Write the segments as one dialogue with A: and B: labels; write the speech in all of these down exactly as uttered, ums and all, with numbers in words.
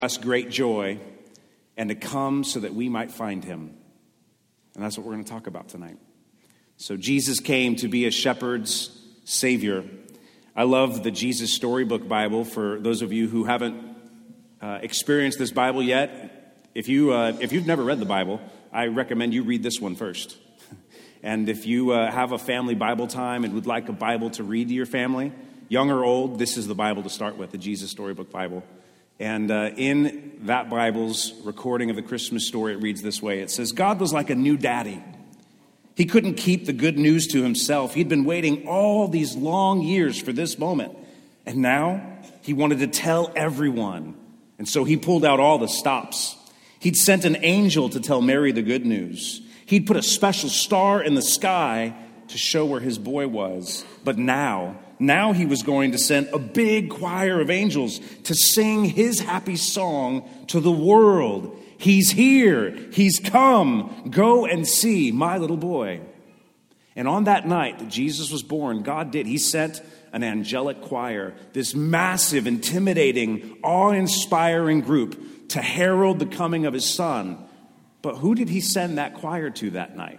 A: us great joy and to come so that we might find him. And that's what we're going to talk about tonight. So Jesus came to be a shepherd's savior. I love the Jesus Storybook Bible. For those of you who haven't uh, experienced this Bible yet, if, you, uh, if you've never read the Bible, I recommend you read this one first. And if you uh, have a family Bible time and would like a Bible to read to your family, young or old, this is the Bible to start with, the Jesus Storybook Bible. And uh, in that Bible's recording of the Christmas story, it reads this way. It says, God was like a new daddy. He couldn't keep the good news to himself. He'd been waiting all these long years for this moment. And now he wanted to tell everyone. And so he pulled out all the stops. He'd sent an angel to tell Mary the good news. He'd put a special star in the sky to show where his boy was. But now, now he was going to send a big choir of angels to sing his happy song to the world. He's here. He's come. Go and see my little boy. And on that night that Jesus was born, God did. He sent an angelic choir, this massive, intimidating, awe-inspiring group to herald the coming of his son. But who did he send that choir to that night?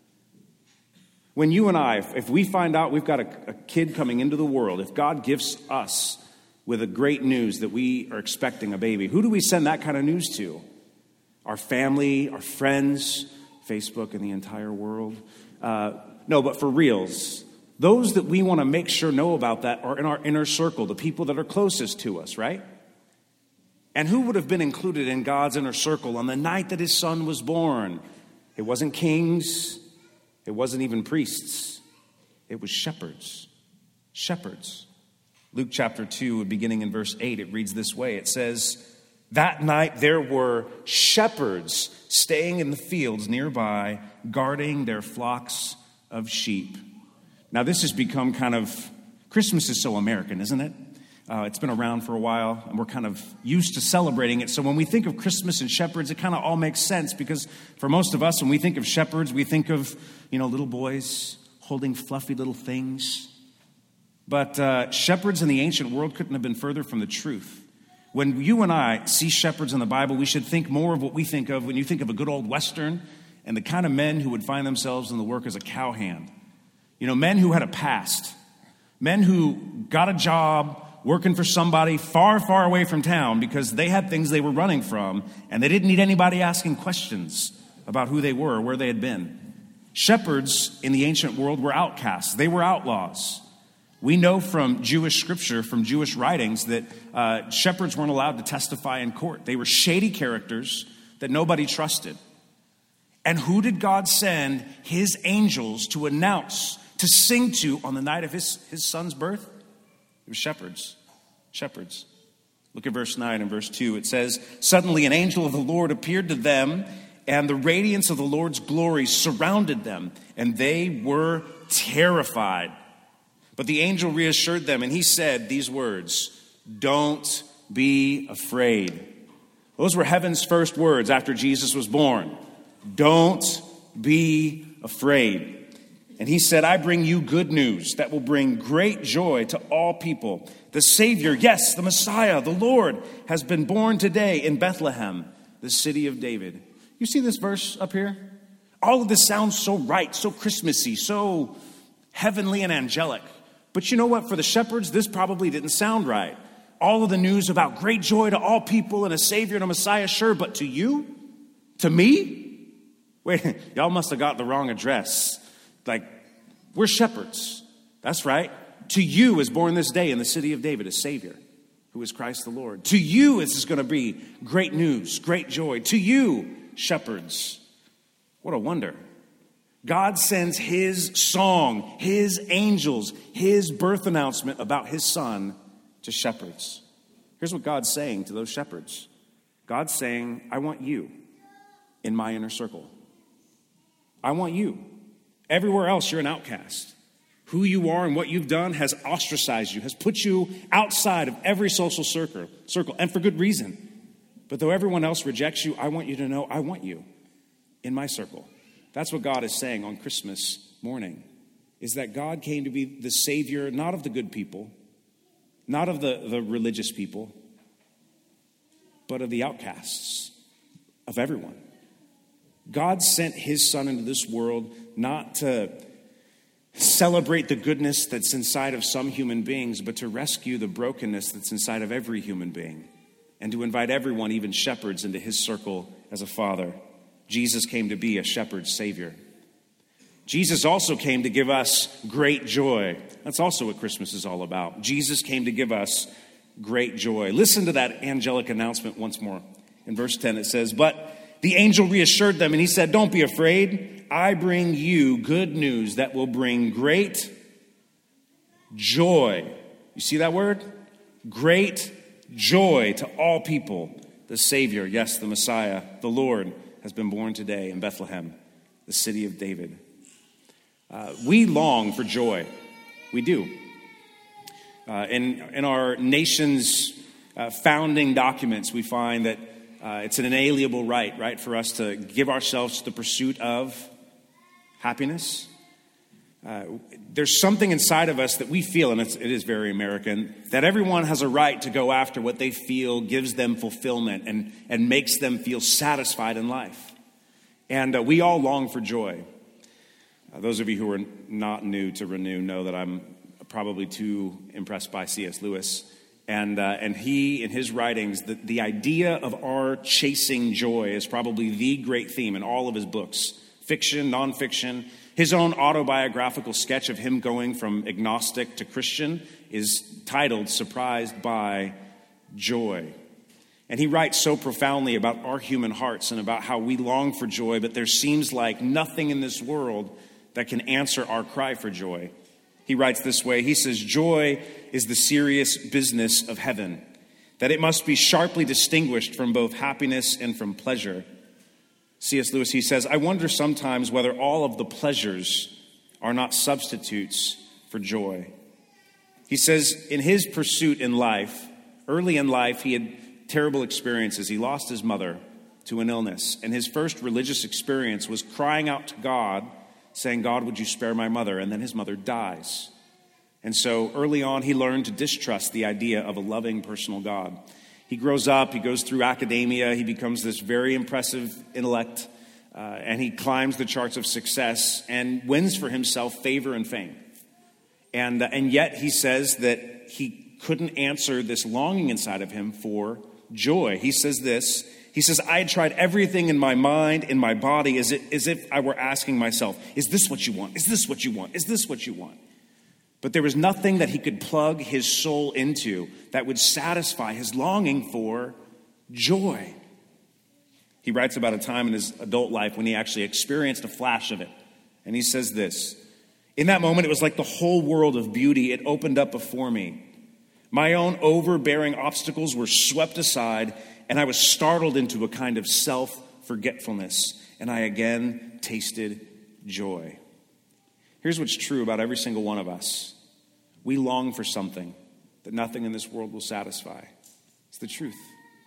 A: When you and I, if we find out we've got a, a kid coming into the world, if God gifts us with a great news that we are expecting a baby, who do we send that kind of news to? Our family, our friends, Facebook, and the entire world? Uh, no, but for reals, those that we want to make sure know about that are in our inner circle, the people that are closest to us, right? And who would have been included in God's inner circle on the night that his son was born? It wasn't kings. It wasn't even priests. It was shepherds. Shepherds. Luke chapter two, beginning in verse eight, it reads this way. It says, that night there were shepherds staying in the fields nearby, guarding their flocks of sheep. Now this has become kind of, Christmas is so American, isn't it? Uh, it's been around for a while, and we're kind of used to celebrating it. So when we think of Christmas and shepherds, it kind of all makes sense, because for most of us, when we think of shepherds, we think of, you know, little boys holding fluffy little things. But uh, shepherds in the ancient world couldn't have been further from the truth. When you and I see shepherds in the Bible, we should think more of what we think of when you think of a good old Western and the kind of men who would find themselves in the work as a cowhand. You know, men who had a past, men who got a job working for somebody far, far away from town because they had things they were running from, and they didn't need anybody asking questions about who they were or where they had been. Shepherds in the ancient world were outcasts. They were outlaws. We know from Jewish scripture, from Jewish writings, that uh, shepherds weren't allowed to testify in court. They were shady characters that nobody trusted. And who did God send his angels to announce, to sing to on the night of his, his son's birth? It was shepherds. Shepherds. Look at verse nine and verse two. It says, suddenly an angel of the Lord appeared to them, and the radiance of the Lord's glory surrounded them, and they were terrified. But the angel reassured them, and he said these words, don't be afraid. Those were heaven's first words after Jesus was born. Don't be afraid. And he said, I bring you good news that will bring great joy to all people. The Savior, yes, the Messiah, the Lord, has been born today in Bethlehem, the city of David. You see this verse up here? All of this sounds so right, so Christmassy, so heavenly and angelic. But you know what? For the shepherds, this probably didn't sound right. All of the news about great joy to all people and a Savior and a Messiah, sure, but to you? To me? Wait, y'all must have got the wrong address. Like, we're shepherds. That's right. To you is born this day in the city of David a Savior, who is Christ the Lord. To you is this going to be great news, great joy. To you, shepherds. What a wonder. God sends his song, his angels, his birth announcement about his son to shepherds. Here's what God's saying to those shepherds. God's saying, I want you in my inner circle. I want you. Everywhere else, you're an outcast. Who you are and what you've done has ostracized you, has put you outside of every social circle, circle, and for good reason. But though everyone else rejects you, I want you to know I want you in my circle. That's what God is saying on Christmas morning, is that God came to be the Savior, not of the good people, not of the, the religious people, but of the outcasts, of everyone. God sent his son into this world not to celebrate the goodness that's inside of some human beings, but to rescue the brokenness that's inside of every human being, and to invite everyone, even shepherds, into his circle as a father. Jesus came to be a shepherd's savior. Jesus also came to give us great joy. That's also what Christmas is all about. Jesus came to give us great joy. Listen to that angelic announcement once more. In verse ten it says, "But the angel reassured them and he said, 'Don't be afraid. I bring you good news that will bring great joy.'" You see that word? Great joy to all people. The Savior, yes, the Messiah, the Lord, has been born today in Bethlehem, the city of David. Uh, we long for joy. We do. Uh, in, in our nation's uh, founding documents, we find that uh, it's an inalienable right, right, for us to give ourselves to the pursuit of happiness. Uh, there's something inside of us that we feel, and it's, it is very American, that everyone has a right to go after what they feel gives them fulfillment and, and makes them feel satisfied in life. And uh, we all long for joy. Uh, those of you who are not new to Renew know that I'm probably too impressed by C S Lewis. And uh, and he, in his writings, the, the idea of our chasing joy is probably the great theme in all of his books. Fiction, nonfiction. His own autobiographical sketch of him going from agnostic to Christian is titled Surprised by Joy. And he writes so profoundly about our human hearts and about how we long for joy, but there seems like nothing in this world that can answer our cry for joy. He writes this way. He says, "Joy is the serious business of heaven, that it must be sharply distinguished from both happiness and from pleasure." C S Lewis, he says, "I wonder sometimes whether all of the pleasures are not substitutes for joy." He says in his pursuit in life, early in life, he had terrible experiences. He lost his mother to an illness, and his first religious experience was crying out to God, saying, "God, would you spare my mother?" And then his mother dies. And so early on, he learned to distrust the idea of a loving personal God. He grows up, he goes through academia, he becomes this very impressive intellect, uh, and he climbs the charts of success and wins for himself favor and fame. And, uh, and yet he says that he couldn't answer this longing inside of him for joy. He says this, he says, "I had tried everything in my mind, in my body, as, it, as if I were asking myself, is this what you want? Is this what you want? Is this what you want?" But there was nothing that he could plug his soul into that would satisfy his longing for joy. He writes about a time in his adult life when he actually experienced a flash of it. And he says this, "In that moment, it was like the whole world of beauty. It opened up before me. My own overbearing obstacles were swept aside, and I was startled into a kind of self-forgetfulness, and I again tasted joy." Here's what's true about every single one of us. We long for something that nothing in this world will satisfy. It's the truth.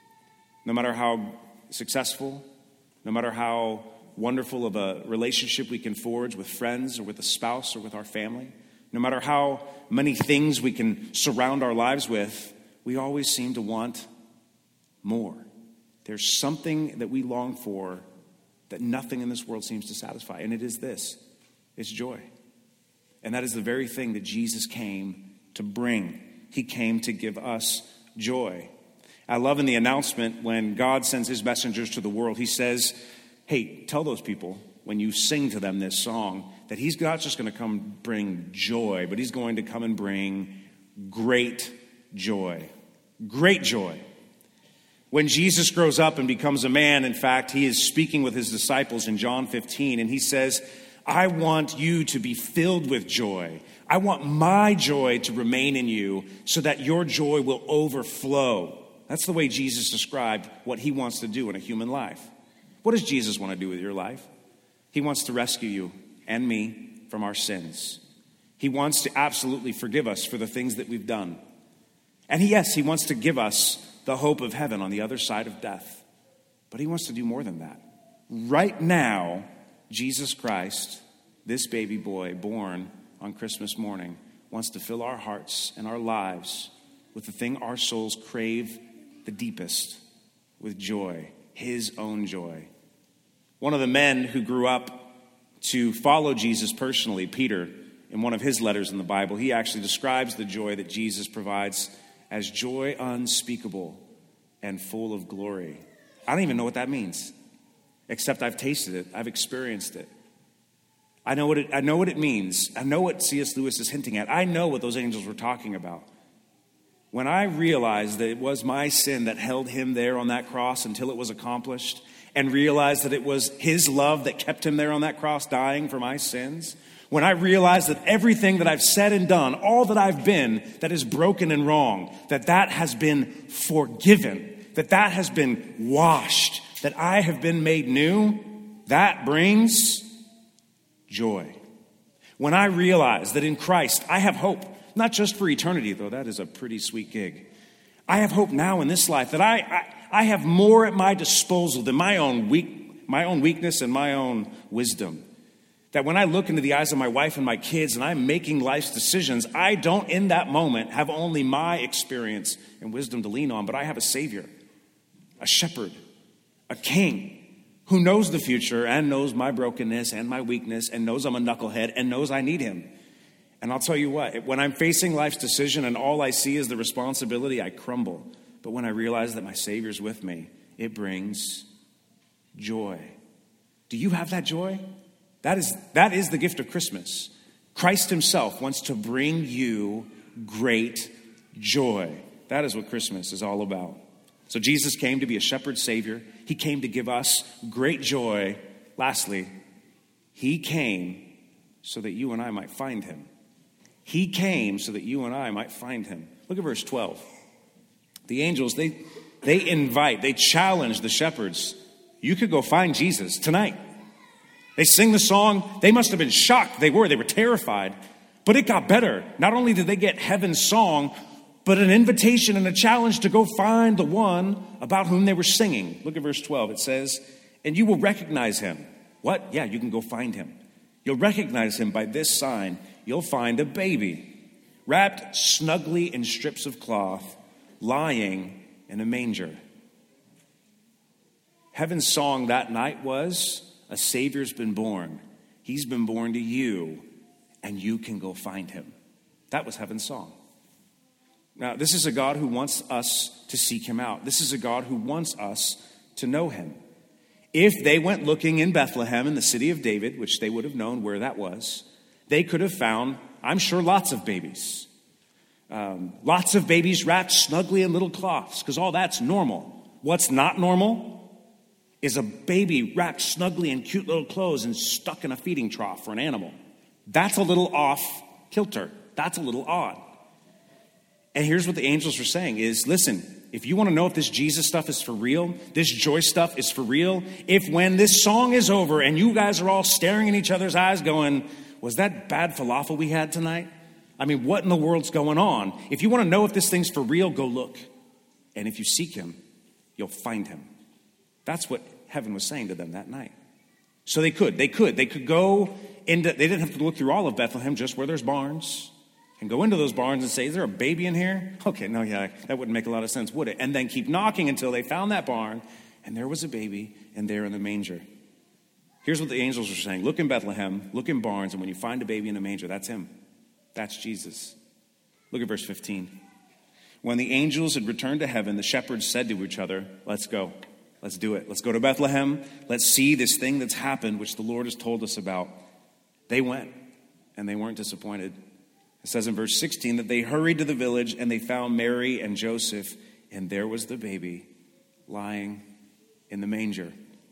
A: No matter how successful, no matter how wonderful of a relationship we can forge with friends or with a spouse or with our family, no matter how many things we can surround our lives with, we always seem to want more. There's something that we long for that nothing in this world seems to satisfy, and it is this. It's joy. And that is the very thing that Jesus came to bring. He came to give us joy. I love in the announcement when God sends his messengers to the world, he says, hey, tell those people when you sing to them this song that he's not just going to come bring joy, but he's going to come and bring great joy. Great joy. When Jesus grows up and becomes a man, in fact, he is speaking with his disciples in John fifteen, and he says, I want you to be filled with joy. I want my joy to remain in you so that your joy will overflow. That's the way Jesus described what he wants to do in a human life. What does Jesus want to do with your life? He wants to rescue you and me from our sins. He wants to absolutely forgive us for the things that we've done. And he, yes, he wants to give us the hope of heaven on the other side of death. But he wants to do more than that. Right now, Jesus Christ, this baby boy born on Christmas morning, wants to fill our hearts and our lives with the thing our souls crave the deepest, with joy, his own joy. One of the men who grew up to follow Jesus personally, Peter, in one of his letters in the Bible, he actually describes the joy that Jesus provides as joy unspeakable and full of glory. I don't even know what that means, except I've tasted it. I've experienced it. I know what it, I know what it means. I know what C S Lewis is hinting at. I know what those angels were talking about. When I realized that it was my sin that held him there on that cross until it was accomplished, and realized that it was his love that kept him there on that cross dying for my sins, when I realized that everything that I've said and done, all that I've been that is broken and wrong, that that has been forgiven, that that has been washed, that I have been made new, that brings joy. When I realize that in Christ I have hope, not just for eternity, though that is a pretty sweet gig. I have hope now in this life, that I, I, I have more at my disposal than my own weak, my own weakness and my own wisdom. That when I look into the eyes of my wife and my kids and I'm making life's decisions, I don't in that moment have only my experience and wisdom to lean on, but I have a Savior, a shepherd, a king who knows the future and knows my brokenness and my weakness and knows I'm a knucklehead and knows I need him. And I'll tell you what, when I'm facing life's decision and all I see is the responsibility, I crumble. But when I realize that my Savior's with me, it brings joy. Do you have that joy? That is, that is the gift of Christmas. Christ himself wants to bring you great joy. That is what Christmas is all about. So Jesus came to be a shepherd savior. He came to give us great joy. Lastly, he came so that you and I might find him. He came so that you and I might find him. Look at verse twelve. The angels, they, they invite, they challenge the shepherds. You could go find Jesus tonight. They sing the song. They must have been shocked. They were. They were terrified. But it got better. Not only did they get heaven's song, but an invitation and a challenge to go find the one about whom they were singing. Look at verse twelve. It says, and you will recognize him. What? Yeah, you can go find him. You'll recognize him by this sign. You'll find a baby wrapped snugly in strips of cloth, lying in a manger. Heaven's song that night was, a Savior's been born. He's been born to you, and you can go find him. That was heaven's song. Now, this is a God who wants us to seek him out. This is a God who wants us to know him. If they went looking in Bethlehem, in the city of David, which they would have known where that was, they could have found, I'm sure, lots of babies. Um, lots of babies wrapped snugly in little cloths, because all that's normal. What's not normal is a baby wrapped snugly in cute little clothes and stuck in a feeding trough for an animal. That's a little off kilter. That's a little odd. And here's what the angels were saying is, listen, if you want to know if this Jesus stuff is for real, this joy stuff is for real, if when this song is over and you guys are all staring in each other's eyes going, was that bad falafel we had tonight? I mean, what in the world's going on? If you want to know if this thing's for real, go look. And if you seek him, you'll find him. That's what heaven was saying to them that night. So they could, they could, they could go into, they didn't have to look through all of Bethlehem, just where there's barns, and go into those barns and say, is there a baby in here? Okay, no, yeah, that wouldn't make a lot of sense, would it? And then keep knocking until they found that barn, and there was a baby, and there in the manger. Here's what the angels were saying. Look in Bethlehem, look in barns, and when you find a baby in a manger, that's him. That's Jesus. Look at verse fifteen. When the angels had returned to heaven, the shepherds said to each other, let's go. Let's do it. Let's go to Bethlehem. Let's see this thing that's happened, which the Lord has told us about. They went, and they weren't disappointed. It says in verse sixteen that they hurried to the village, and they found Mary and Joseph, and there was the baby lying in the manger.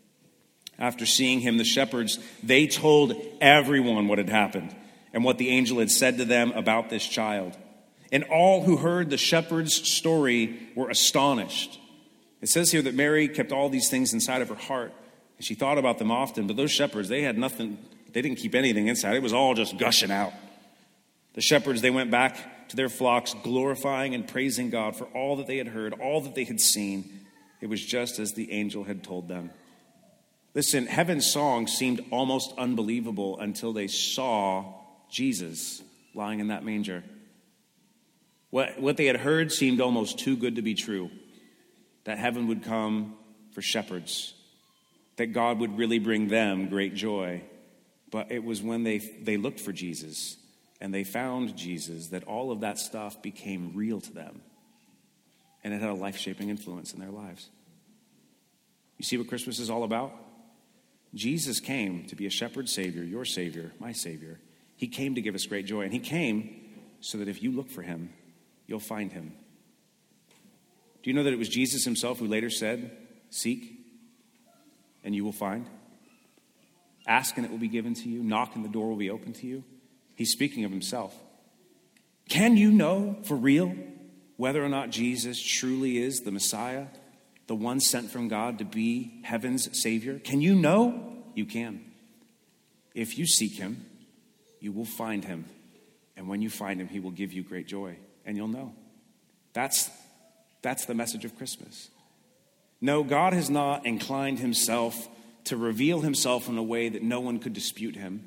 A: After seeing him, the shepherds, they told everyone what had happened and what the angel had said to them about this child. And all who heard the shepherd's story were astonished. It says here that Mary kept all these things inside of her heart, and she thought about them often. But those shepherds, they had nothing, they didn't keep anything inside. It was all just gushing out. The shepherds, they went back to their flocks, glorifying and praising God for all that they had heard, all that they had seen. It was just as the angel had told them. Listen, heaven's song seemed almost unbelievable until they saw Jesus lying in that manger. What, what they had heard seemed almost too good to be true. that heaven would come for shepherds, that God would really bring them great joy. But it was when they, they looked for Jesus and they found Jesus that all of that stuff became real to them. And it had a life-shaping influence in their lives. You see what Christmas is all about? Jesus came to be a shepherd savior, your savior, my savior. He came to give us great joy. And he came so that if you look for him, you'll find him. Do you know that it was Jesus himself who later said, seek and you will find? Ask and it will be given to you. Knock and the door will be open to you. He's speaking of himself. Can you know for real whether or not Jesus truly is the Messiah, the one sent from God to be heaven's Savior? Can you know? You can. If you seek him, you will find him. And when you find him, he will give you great joy. And you'll know. That's, that's the message of Christmas. No, God has not inclined himself to reveal himself in a way that no one could dispute him.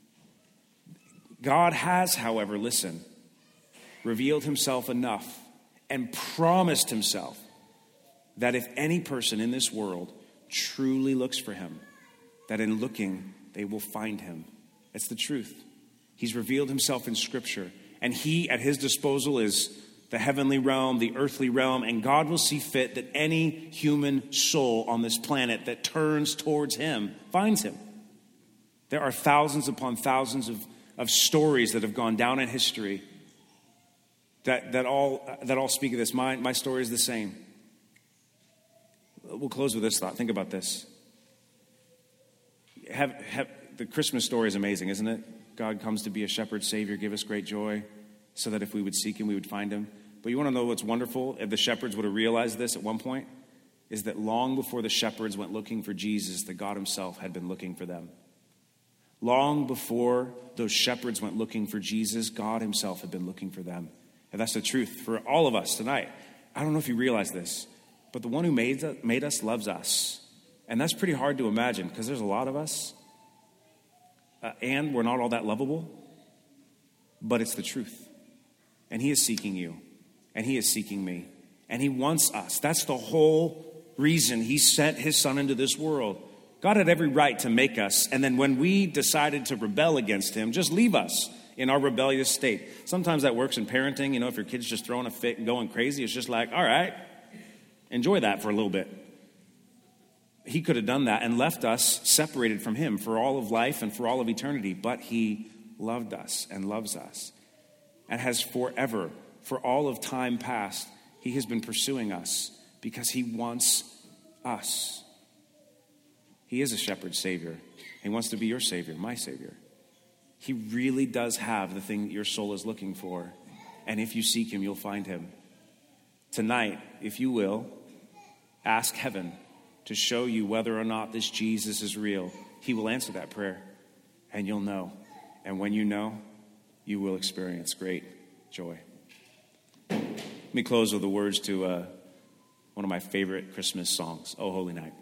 A: God has, however, listen, revealed himself enough and promised himself that if any person in this world truly looks for him, that in looking, they will find him. It's the truth. He's revealed himself in Scripture, and he, at his disposal, is the heavenly realm, the earthly realm, and God will see fit that any human soul on this planet that turns towards him finds him. There are thousands upon thousands of, of stories that have gone down in history that, that, all, that all speak of this. My, my story is the same. We'll close with this thought. Think about this. Have, have, the Christmas story is amazing, isn't it? God comes to be a shepherd savior, give us great joy, so that if we would seek him, we would find him. But you want to know what's wonderful? If the shepherds would have realized this at one point, is that long before the shepherds went looking for Jesus, that God himself had been looking for them. Long before those shepherds went looking for Jesus, God himself had been looking for them. And that's the truth for all of us tonight. I don't know if you realize this, but the one who made, made us loves us. And that's pretty hard to imagine because there's a lot of us. Uh, and we're not all that lovable. But it's the truth. And he is seeking you. And he is seeking me. And he wants us. That's the whole reason he sent his son into this world. God had every right to make us. And then when we decided to rebel against him, just leave us in our rebellious state. Sometimes that works in parenting. You know, if your kid's just throwing a fit and going crazy, it's just like, all right, enjoy that for a little bit. He could have done that and left us separated from him for all of life and for all of eternity. But he loved us and loves us and has forever, for all of time past, he has been pursuing us because he wants us. He is a shepherd savior. He wants to be your savior, my savior. He really does have the thing that your soul is looking for. And if you seek him, you'll find him. Tonight, if you will, ask heaven to show you whether or not this Jesus is real. He will answer that prayer, and you'll know. And when you know, you will experience great joy. Let me close with the words to uh, one of my favorite Christmas songs, O Holy Night.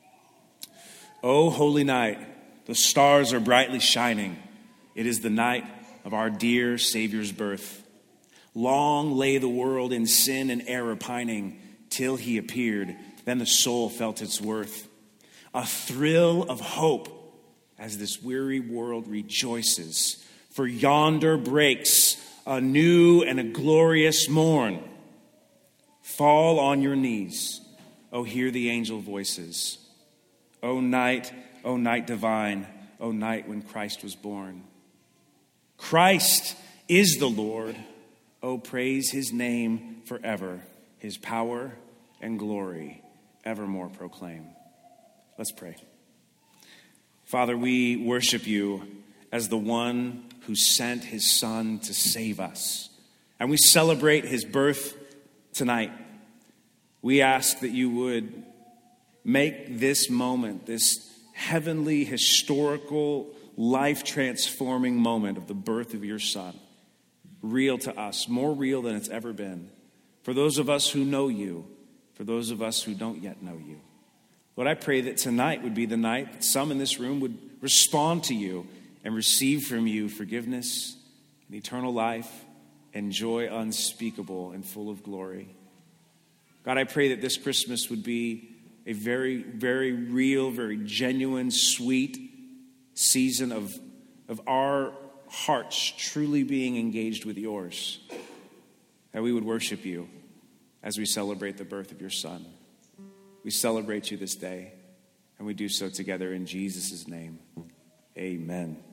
A: O holy night, the stars are brightly shining. It is the night of our dear Savior's birth. Long lay the world in sin and error pining, till he appeared. Then the soul felt its worth. A thrill of hope as this weary world rejoices. For yonder breaks a new and a glorious morn. Fall on your knees. Oh, hear the angel voices. O night, O night divine, O night when Christ was born. Christ is the Lord. Oh, praise his name forever. His power and glory evermore proclaim. Let's pray. Father, we worship you as the one who sent his son to save us. And we celebrate his birth tonight. We ask that you would make this moment, this heavenly, historical, life-transforming moment of the birth of your son, real to us, more real than it's ever been. For those of us who know you, for those of us who don't yet know you. Lord, I pray that tonight would be the night that some in this room would respond to you and receive from you forgiveness and eternal life and joy unspeakable and full of glory. God, I pray that this Christmas would be a very, very real, very genuine, sweet season of, of our hearts truly being engaged with yours. That we would worship you as we celebrate the birth of your Son. We celebrate you this day, and we do so together in Jesus' name. Amen.